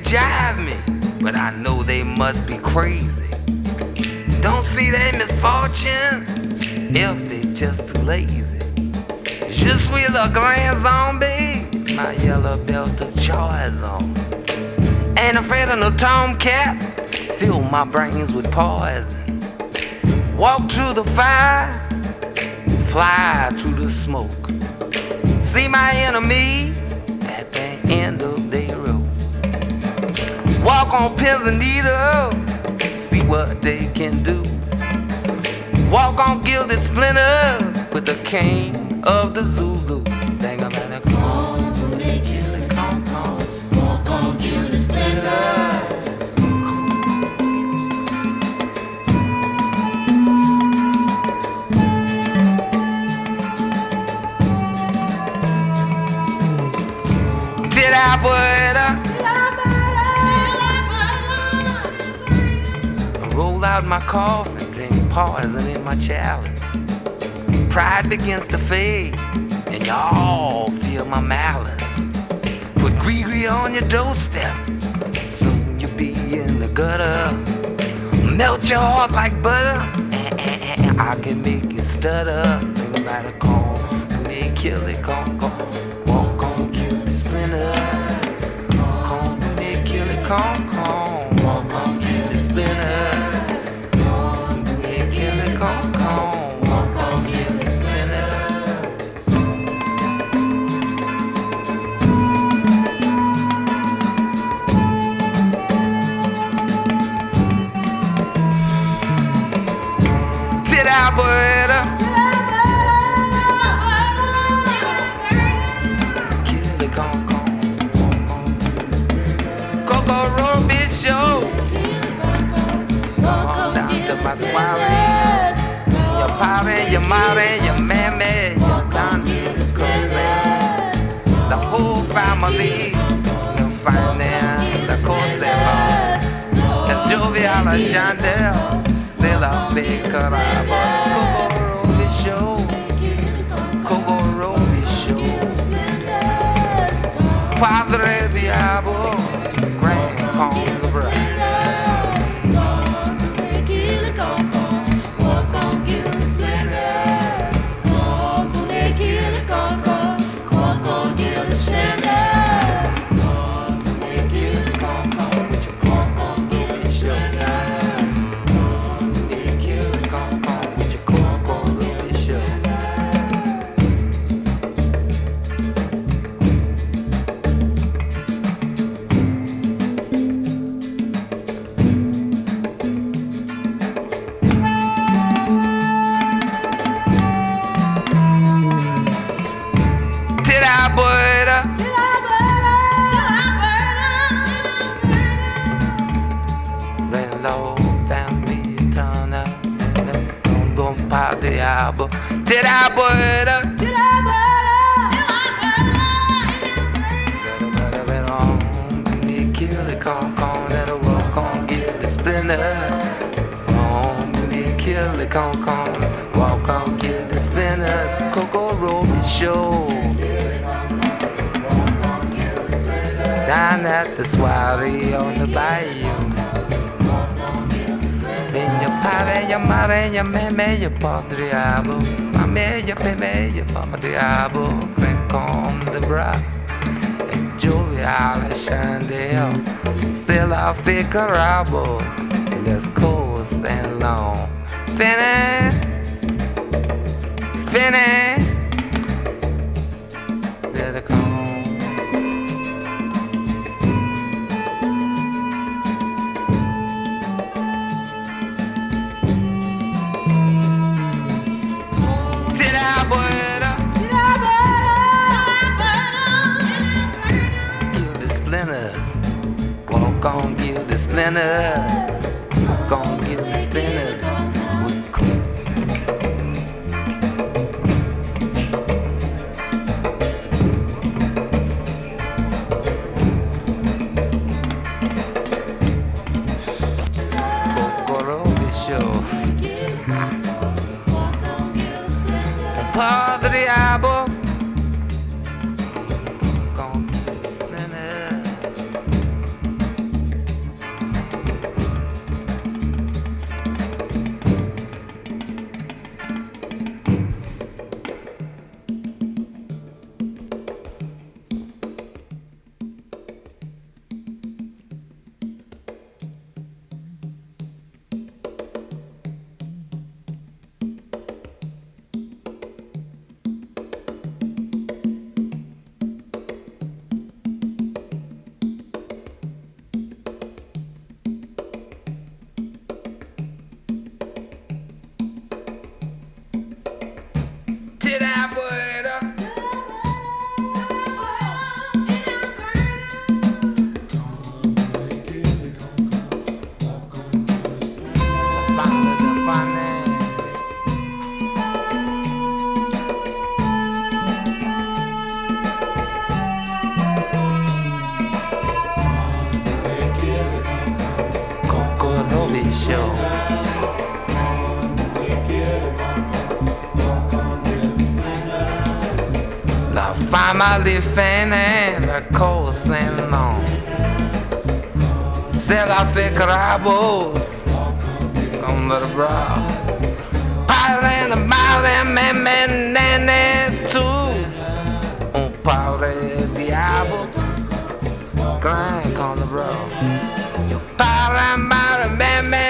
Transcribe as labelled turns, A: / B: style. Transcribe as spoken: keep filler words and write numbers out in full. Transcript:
A: jive me, but I know they must be crazy. Don't see their misfortune, else they just too lazy. Je suis le grand zombie, my yellow belt of choice on. Ain't afraid of no tomcat, fill my brains with poison. Walk through the fire, fly through the smoke. See my enemy at the end of their road. Walk on pins and needles, see what they can do. Walk on gilded splinters with the king of the Zulu. Think about it. Come on, they kill it, come on. Walk on gilded splinters. Did I put I roll out my coffin, drink poison in my chalice. Pride begins to fade, and y'all feel my malice. Put Gree-Gree on your doorstep, soon you'll be in the gutter. Melt your heart like butter, and, and, and I can make you stutter. Think about it, come, they kill it, come, come. Walk on, kill the splinter. Come, they kill it, come, come. Walk on, kill the splinter. Come, they kill it, come, come. Walk on, kill the splinter. Did I put up? My soiree, your party, your mommy, your mammy, your auntie, the whole family, you'll find them, the Corsella, the Jovial Chandel, still a big carabas, Coco Roby Show, Coco Roby Show, Padre Diablo, Grand Congress. Diablo, did I put up? Did I put up? Me kill it, come, come, let her walk on, get the splinter. On, me kill it, come, come, walk on, get the splinters. Coco Roby Show. Down at the soiree on the bayou. Your padre, your madre, your meme, your padre diablo. Mame, your peme, your padre diablo. Drink on the bra. And jovial and chandelle. Still I figure out, let's coast and long. Finny, Finny. Let it come. Walk on, give the splinters. Walk on, give the splinters. Coco Roby Show. Padre Diablo. Walk on, give the splinters. Tira buena. Funny, funny. Coco Show. La famille fine la cause and long. C'est la fait crabos on the brow. Parle de mal men men nene tout. On parle diable. Grind on the road. Parle mal men men